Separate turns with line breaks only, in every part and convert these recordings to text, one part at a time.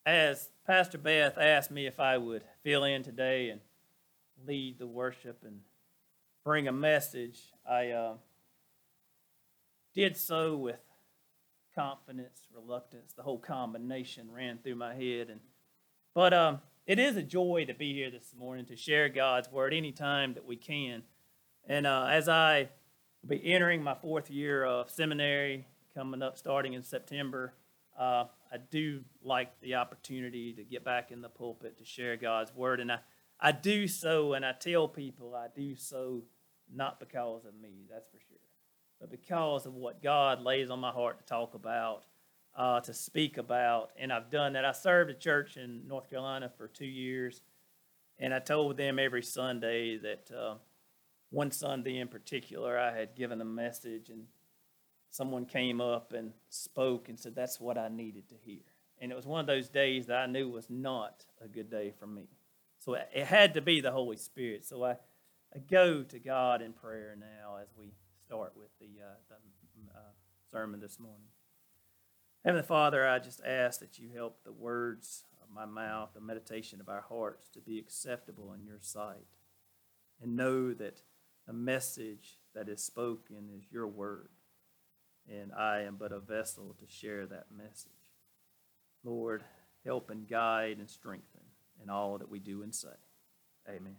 As Pastor Beth asked me if I would fill in today and lead the worship and bring a message, I did so with confidence, reluctance. The whole combination ran through my head, but it is a joy to be here this morning to share God's word anytime that we can. And as I will be entering my fourth year of seminary, coming up starting in September, I do like the opportunity to get back in the pulpit to share God's word. And I do so, and I tell people I do so not because of me, that's for sure, but because of what God lays on my heart to talk about, to speak about. And I've done that. I served a church in North Carolina for 2 years, and I told them every Sunday that one Sunday in particular, I had given a message, and someone came up and spoke and said, that's what I needed to hear. And it was one of those days that I knew was not a good day for me. So it had to be the Holy Spirit. So I go to God in prayer now as we start with the sermon this morning. Heavenly Father, I just ask that you help the words of my mouth, the meditation of our hearts to be acceptable in your sight. And know that the message that is spoken is your word. And I am but a vessel to share that message. Lord, help and guide and strengthen in all that we do and say. Amen.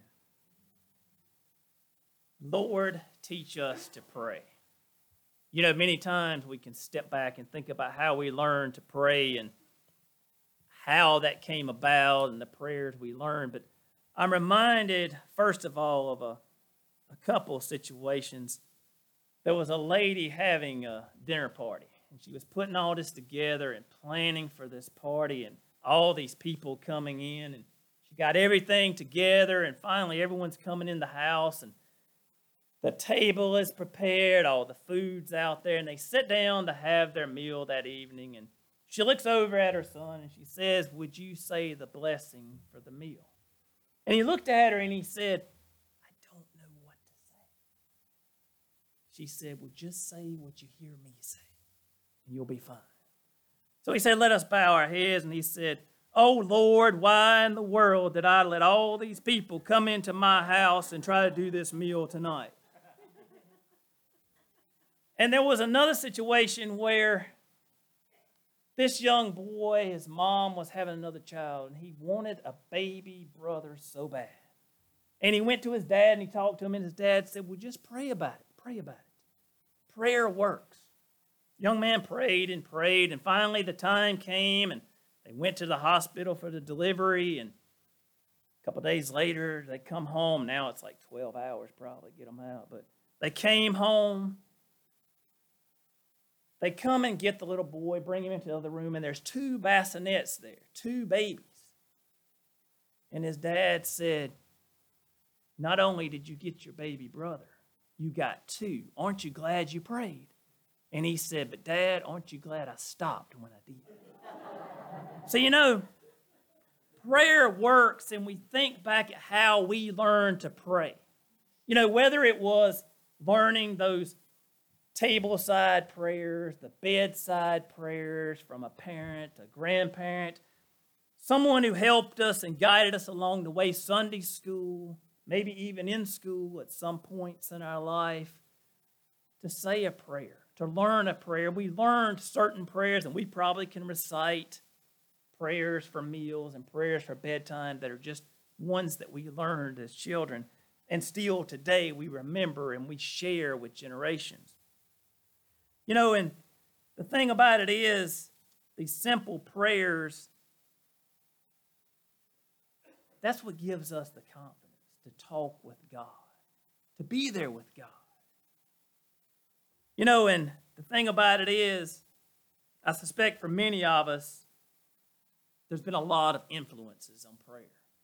Lord, teach us to pray. You know, many times we can step back and think about how we learn to pray and how that came about and the prayers we learned. But I'm reminded, first of all, of a couple situations. There was a lady having a dinner party, and she was putting all this together and planning for this party and all these people coming in, and she got everything together, and finally everyone's coming in the house, and the table is prepared, all the food's out there, and they sit down to have their meal that evening, and she looks over at her son, and she says, would you say the blessing for the meal? And he looked at her, and he said, she said, well, just say what you hear me say, and you'll be fine. So he said, let us bow our heads, and he said, oh, Lord, why in the world did I let all these people come into my house and try to do this meal tonight? And there was another situation where this young boy, his mom was having another child, and he wanted a baby brother so bad. And he went to his dad, and he talked to him, and his dad said, well, just pray about it. Pray about it. Prayer works. Young man prayed, and finally the time came, and they went to the hospital for the delivery, and a couple days later, they come home. Now it's like 12 hours probably to get them out, but they came home. They come and get the little boy, bring him into the other room, and there's 2 bassinets there, 2 babies. And his dad said, not only did you get your baby brother, you got 2. Aren't you glad you prayed? And he said, but Dad, aren't you glad I stopped when I did? So, you know, prayer works, and we think back at how we learned to pray. You know, whether it was learning those tableside prayers, the bedside prayers from a parent, a grandparent, someone who helped us and guided us along the way, Sunday school, maybe even in school at some points in our life, to say a prayer, to learn a prayer. We learned certain prayers, and we probably can recite prayers for meals and prayers for bedtime that are just ones that we learned as children. And still today we remember and we share with generations. You know, and the thing about it is, these simple prayers, that's what gives us the confidence to talk with God, to be there with God. You know, and the thing about it is, I suspect for many of us, there's been a lot of influences on prayer.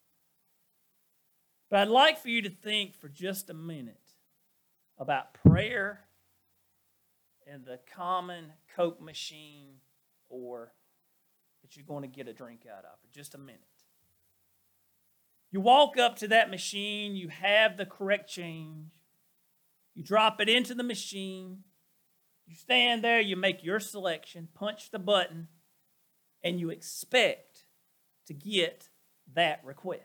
But I'd like for you to think for just a minute about prayer and the common Coke machine or that you're going to get a drink out of for just a minute. You walk up to that machine, you have the correct change, you drop it into the machine, you stand there, you make your selection, punch the button, and you expect to get that request.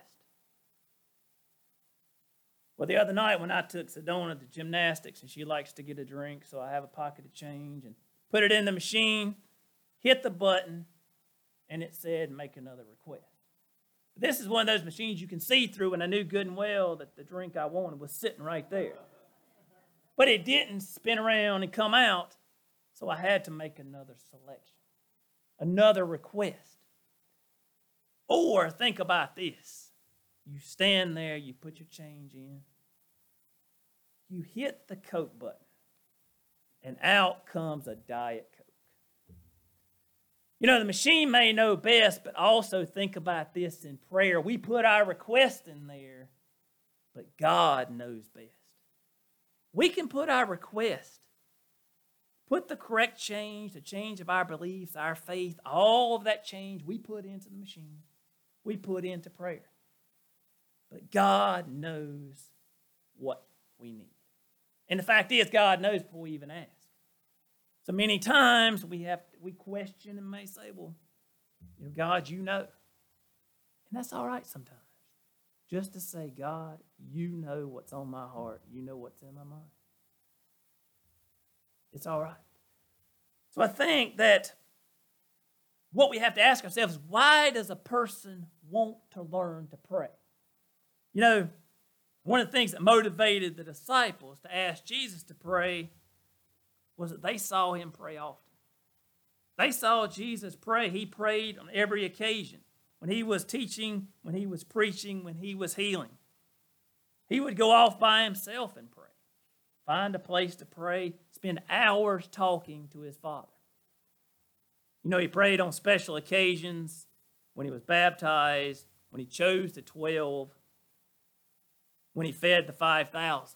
Well, the other night when I took Sedona to gymnastics, and she likes to get a drink, so I have a pocket of change and put it in the machine, hit the button, and it said, make another request. This is one of those machines you can see through, and I knew good and well that the drink I wanted was sitting right there. But it didn't spin around and come out, so I had to make another selection, another request. Or think about this. You stand there, you put your change in, you hit the Coke button, and out comes a Diet Coke. You know, the machine may know best, but also think about this in prayer. We put our request in there, but God knows best. We can put our request, put the correct change, the change of our beliefs, our faith, all of that change we put into the machine, we put into prayer. But God knows what we need. And the fact is, God knows before we even ask. So many times we question and may say, well, God, you know. And that's all right sometimes. Just to say, God, you know what's on my heart. You know what's in my mind. It's all right. So I think that what we have to ask ourselves is, why does a person want to learn to pray? You know, one of the things that motivated the disciples to ask Jesus to pray was that they saw him pray often. They saw Jesus pray. He prayed on every occasion. When he was teaching, when he was preaching, when he was healing. He would go off by himself and pray. Find a place to pray. Spend hours talking to his Father. You know, he prayed on special occasions, when he was baptized, when he chose the 12, when he fed the 5,000.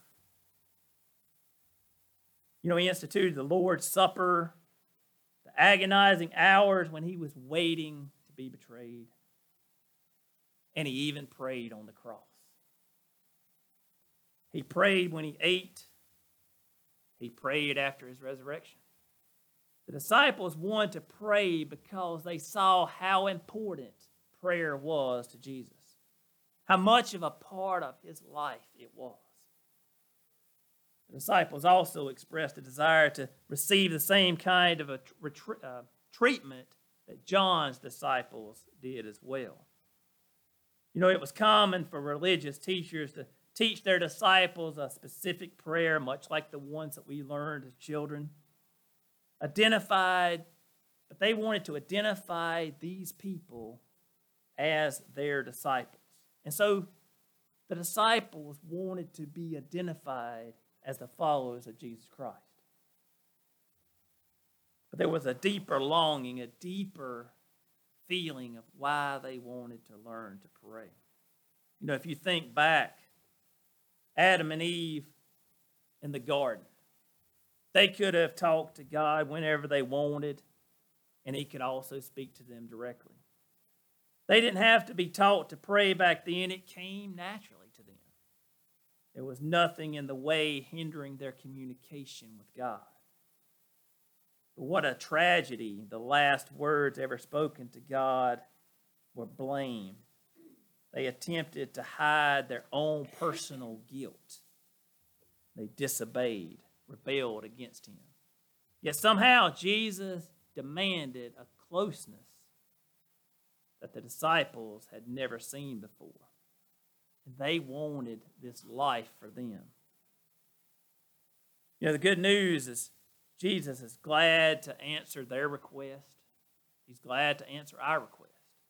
You know, he instituted the Lord's Supper, the agonizing hours when he was waiting to be betrayed. And he even prayed on the cross. He prayed when he ate. He prayed after his resurrection. The disciples wanted to pray because they saw how important prayer was to Jesus, how much of a part of his life it was. The disciples also expressed a desire to receive the same kind of a treatment that John's disciples did as well. You know, it was common for religious teachers to teach their disciples a specific prayer, much like the ones that we learned as children. But they wanted to identify these people as their disciples. And so the disciples wanted to be identified as the followers of Jesus Christ. But there was a deeper longing, a deeper feeling of why they wanted to learn to pray. You know, if you think back, Adam and Eve in the garden, they could have talked to God whenever they wanted, and he could also speak to them directly. They didn't have to be taught to pray back then. It came naturally to them. There was nothing in the way hindering their communication with God. But what a tragedy. The last words ever spoken to God were blame. They attempted to hide their own personal guilt. They disobeyed, rebelled against him. Yet somehow Jesus demanded a closeness that the disciples had never seen before. And they wanted this life for them. You know, the good news is Jesus is glad to answer their request. He's glad to answer our request.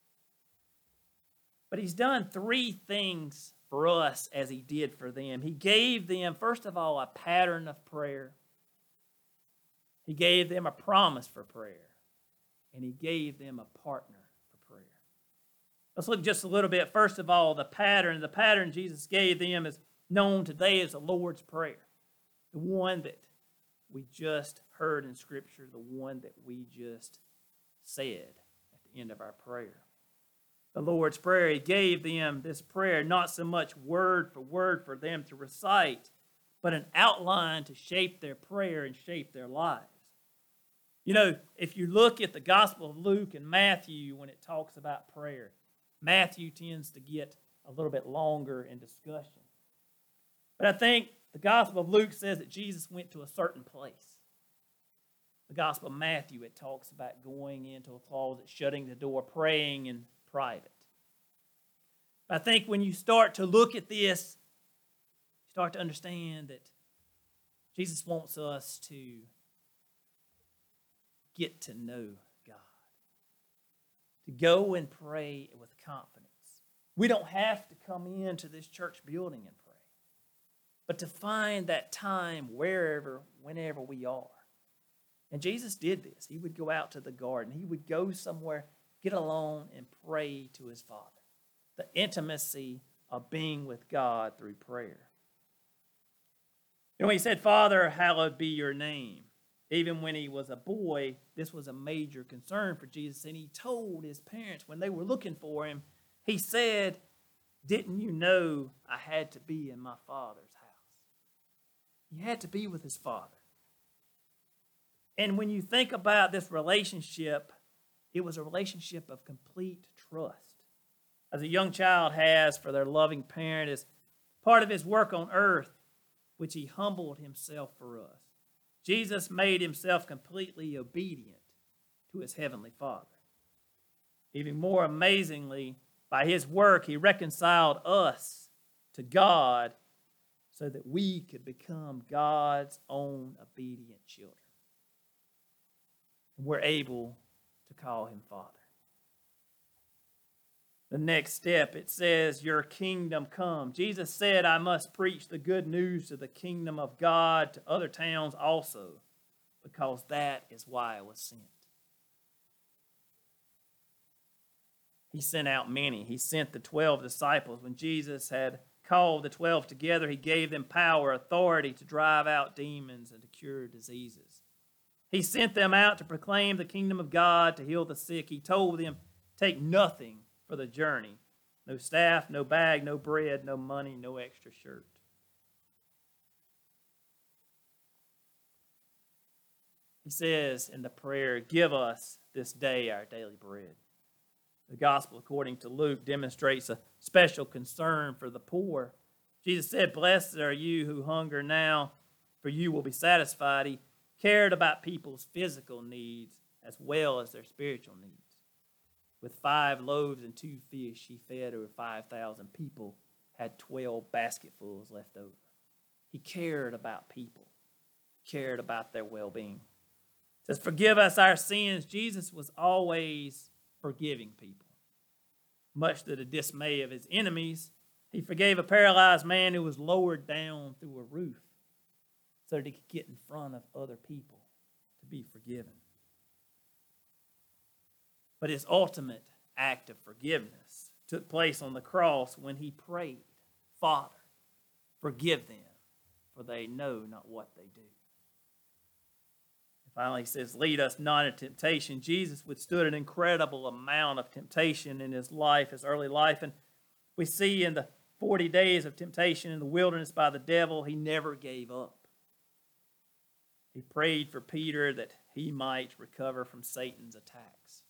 But he's done three things for us as he did for them. He gave them, first of all, a pattern of prayer. He gave them a promise for prayer. And he gave them a partner for prayer. Let's look just a little bit. First of all, the pattern. The pattern Jesus gave them is known today as the Lord's Prayer. The one that we just heard in Scripture, the one that we just said at the end of our prayer. The Lord's Prayer, he gave them this prayer, not so much word for them to recite, but an outline to shape their prayer and shape their lives. You know, if you look at the Gospel of Luke and Matthew when it talks about prayer, Matthew tends to get a little bit longer in discussion. But I think the Gospel of Luke says that Jesus went to a certain place. The Gospel of Matthew, it talks about going into a closet, shutting the door, praying in private. I think when you start to look at this, you start to understand that Jesus wants us to get to know God, to go and pray with confidence. We don't have to come into this church building and pray, but to find that time wherever, whenever we are. And Jesus did this. He would go out to the garden. He would go somewhere, get alone, and pray to his Father. The intimacy of being with God through prayer. You know, he said, Father, hallowed be your name. Even when he was a boy, this was a major concern for Jesus. And he told his parents when they were looking for him, he said, didn't you know I had to be in my Father's house? He had to be with his Father. And when you think about this relationship, it was a relationship of complete trust. As a young child has for their loving parent as part of his work on earth, which he humbled himself for us. Jesus made himself completely obedient to his heavenly Father. Even more amazingly, by his work, he reconciled us to God so that we could become God's own obedient children. And we're able to call him Father. The next step, it says, your kingdom come. Jesus said, I must preach the good news of the kingdom of God to other towns also, because that is why I was sent. He sent out many. He sent the 12 disciples. When Jesus had called the 12 together, he gave them power, authority to drive out demons and to cure diseases. He sent them out to proclaim the kingdom of God, to heal the sick. He told them, take nothing for the journey. No staff, no bag, no bread, no money, no extra shirt. He says in the prayer, give us this day our daily bread. The gospel, according to Luke, demonstrates a special concern for the poor. Jesus said, blessed are you who hunger now, for you will be satisfied. He cared about people's physical needs as well as their spiritual needs. With 5 loaves and 2 fish, he fed over 5,000 people, had 12 basketfuls left over. He cared about people, cared about their well-being. It says, forgive us our sins. Jesus was always forgiving people. Much to the dismay of his enemies, he forgave a paralyzed man who was lowered down through a roof so that he could get in front of other people to be forgiven. But his ultimate act of forgiveness took place on the cross when he prayed, Father, forgive them, for they know not what they do. And finally, he says, lead us not into temptation. Jesus withstood an incredible amount of temptation in his life, his early life. And we see in the 40 days of temptation in the wilderness by the devil, he never gave up. He prayed for Peter that he might recover from Satan's attacks.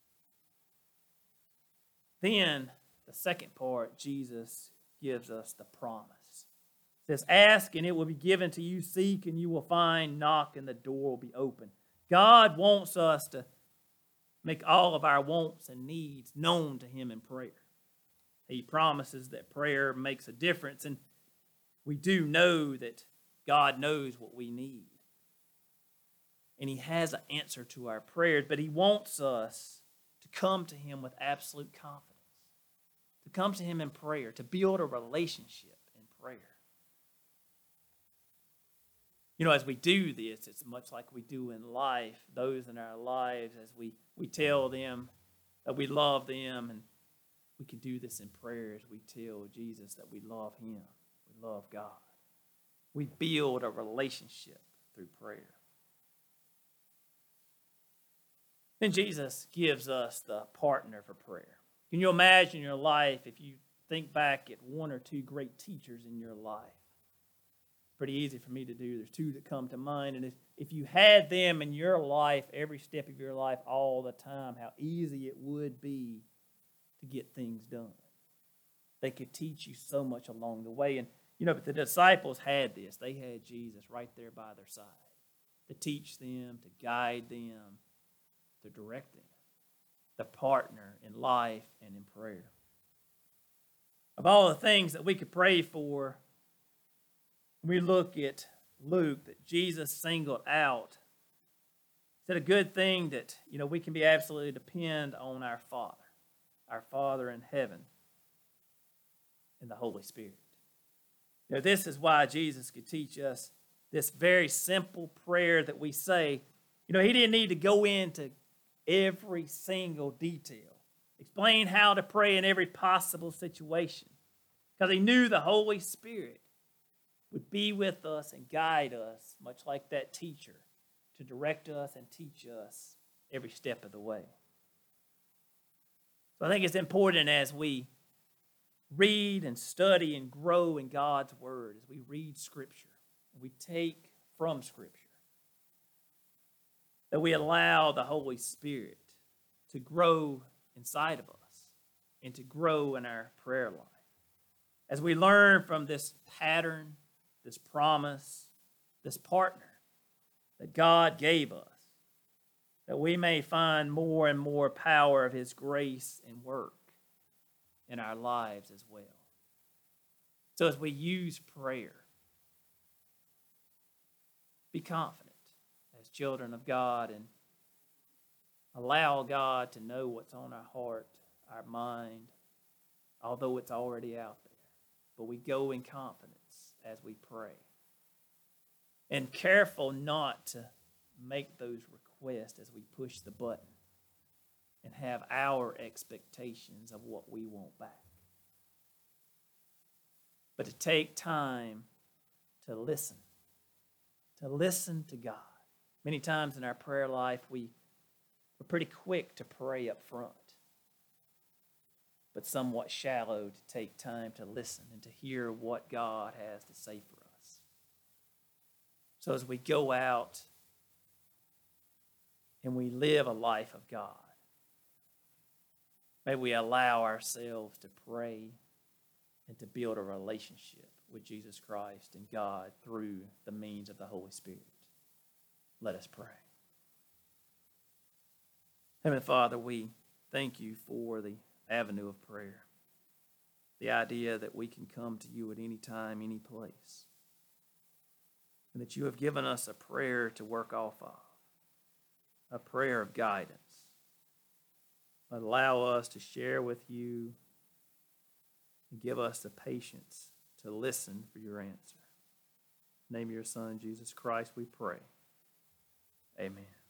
Then, the second part, Jesus gives us the promise. It says, ask and it will be given to you. Seek and you will find. Knock and the door will be open. God wants us to make all of our wants and needs known to him in prayer. He promises that prayer makes a difference, and we do know that God knows what we need. And he has an answer to our prayers, but he wants us to come to him with absolute confidence. To come to him in prayer, to build a relationship in prayer. You know, as we do this, it's much like we do in life, those in our lives, as we tell them that we love them, and we can do this in prayer as we tell Jesus that we love him, we love God. We build a relationship through prayer. Then Jesus gives us the partner for prayer. Can you imagine your life if you think back at 1 or 2 great teachers in your life? Pretty easy for me to do. There's 2 that come to mind. And if you had them in your life, every step of your life, all the time, how easy it would be to get things done. They could teach you so much along the way. And, but the disciples had this. They had Jesus right there by their side to teach them, to guide them, to direct them, the partner in life and in prayer. Of all the things that we could pray for, we look at Luke that Jesus singled out. It's a good thing that, we can be absolutely depend on our Father in heaven, and the Holy Spirit. This is why Jesus could teach us this very simple prayer that we say. He didn't need to go into every single detail, explain how to pray in every possible situation, because he knew the Holy Spirit would be with us and guide us, much like that teacher, to direct us and teach us every step of the way. So I think it's important as we read and study and grow in God's Word, as we read Scripture, we take from Scripture, that we allow the Holy Spirit to grow inside of us and to grow in our prayer life. As we learn from this pattern, this promise, this partner that God gave us, that we may find more and more power of His grace and work in our lives as well. So as we use prayer, be confident as children of God and allow God to know what's on our heart, our mind, although it's already out there. But we go in confidence as we pray. And careful not to make those requests as we push the button and have our expectations of what we want back. But to take time to listen to God. Many times in our prayer life, we're pretty quick to pray up front, but somewhat shallow to take time to listen and to hear what God has to say for us. So as we go out and we live a life of God, may we allow ourselves to pray and to build a relationship with Jesus Christ and God through the means of the Holy Spirit. Let us pray. Heavenly Father, we thank you for the avenue of prayer, the idea that we can come to you at any time, any place, and that you have given us a prayer to work off of, a prayer of guidance. But allow us to share with you and give us the patience to listen for your answer. In the name of your Son, Jesus Christ, we pray. Amen.